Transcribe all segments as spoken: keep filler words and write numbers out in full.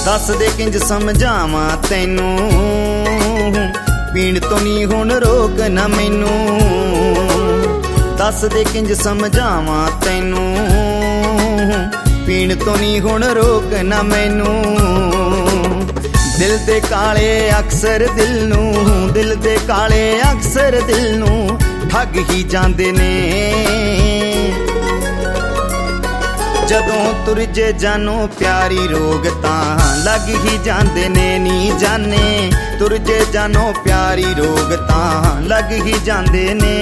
दस दे किंज समझावां तैनू, पीण तो नी हुण रोक ना मैनू। दस दे किंज समझावां तैनू, पीण तो नी हुण रोक ना मैनू। दिल दे काले अक्सर दिल नू, दिल दे काले अक्सर दिल नू ठग ही जांदे ने। जदों तुरजे जानो प्यारी रोग तां लग ही जांदे ने नी जाने। तुरजे जानो प्यारी रोग तां लग ही जांदे ने।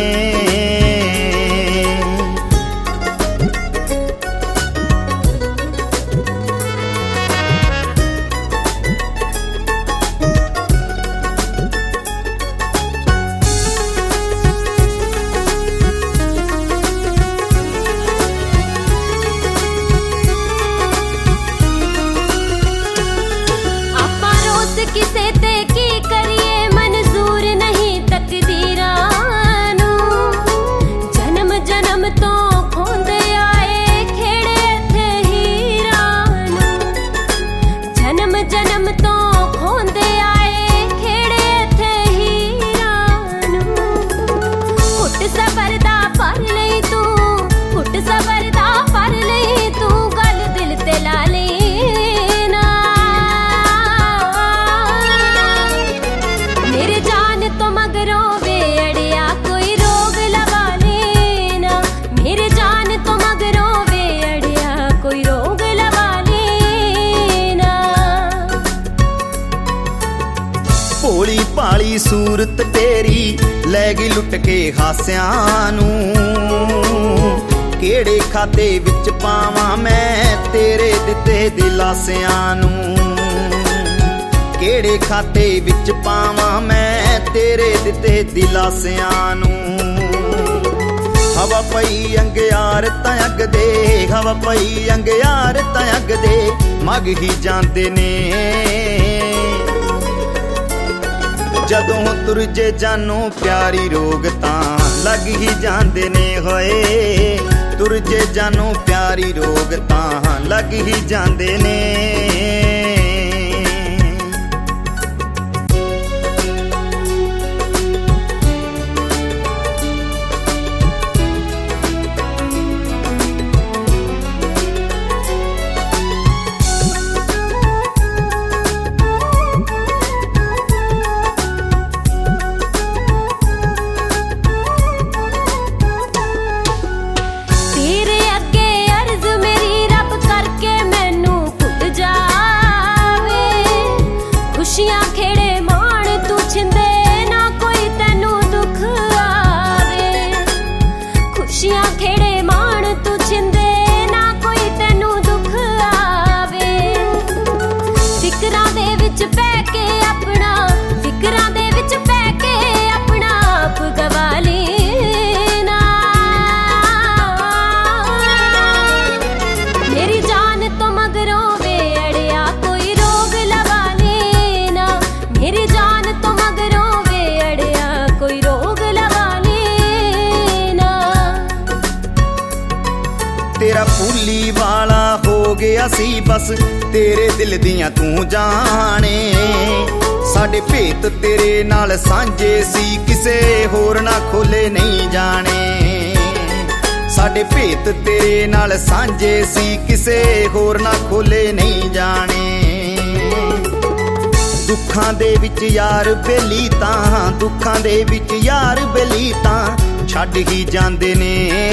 किसे ते की करिए मंजूर नहीं तकदीरां नू। जन्म जन्म तो खोंदे आए खेड़े इत्थे हीरां नू। जन्म जन्म तो खोंदे आए खेड़े इत्थे हीरां नू। घुट सबर दा फर लई तू, घुट सबर दा फर लई तू, गल दिल ते ला लई। भोली भाली सूरत तेरी लै गई लुट के हास्यां नू। केड़े खाते विच पावां मैं तेरे दिते दिलासियां नू। केड़े खाते विच पावां मैं तेरे दिते दिलासियां नू। हवा पई अंगियार तां अग दे, हवा पई अंगियार तां अग दे मग ही जांदे ने। जदों तुरजे जानो प्यारी रोग तां लग ही जांदे ने होए। तुरजे जानो प्यारी रोग तां लग ही जांदे ने। खुशियां खेड़े मान तू छिंदे ना कोई तेनू दुख आवे। खुशियां खेड़े मान तू छिंदे ना कोई तेनू दुख आवे। फिकरां दे विच पै के अपना, फिकरां दे विच पै के अपना आप गवा लेना। मेरी जान तो मगरों वे अड़िया कोई रोग लगा लेना। मेरी जान तो मगरों वे अड़िया कोई रोग लगा लेना। तेरा फूली वाला हो गया सी बस तेरे दिल दियां तू जाने। साडे भेत तेरे नाल सांझे सी किसे होर ना खोले नहीं जाने। साडे भेत तेरे नाल सांझे सी किसे होर ना खोले नहीं जाने। दुखां दे विच यार बेली तां, दुखां दे विच यार बेली तां छड्ड ही जांदे ने।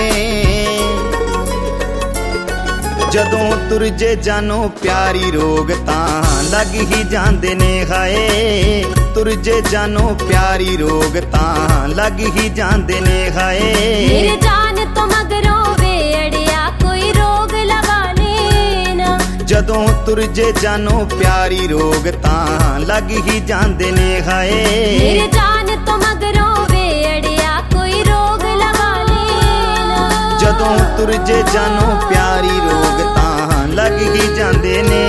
जदों तुरजे जानो प्यारी रोग तां लग ही जांदे ने हाय। तुरजे जानो प्यारी रोग तां लग ही जांदे ने हाय। मेरे जान तो मगरों वे अड़िया कोई रोग लगा लेना। जदों तुरजे जानो प्यारी रोग तां लग ही जांदे ने हाय। मेरे जान तो मगरों वे अड़िया कोई रोग लगा लेना। जदों तुरजे जानो प्यारी रोग तां लग ही जांदे ने।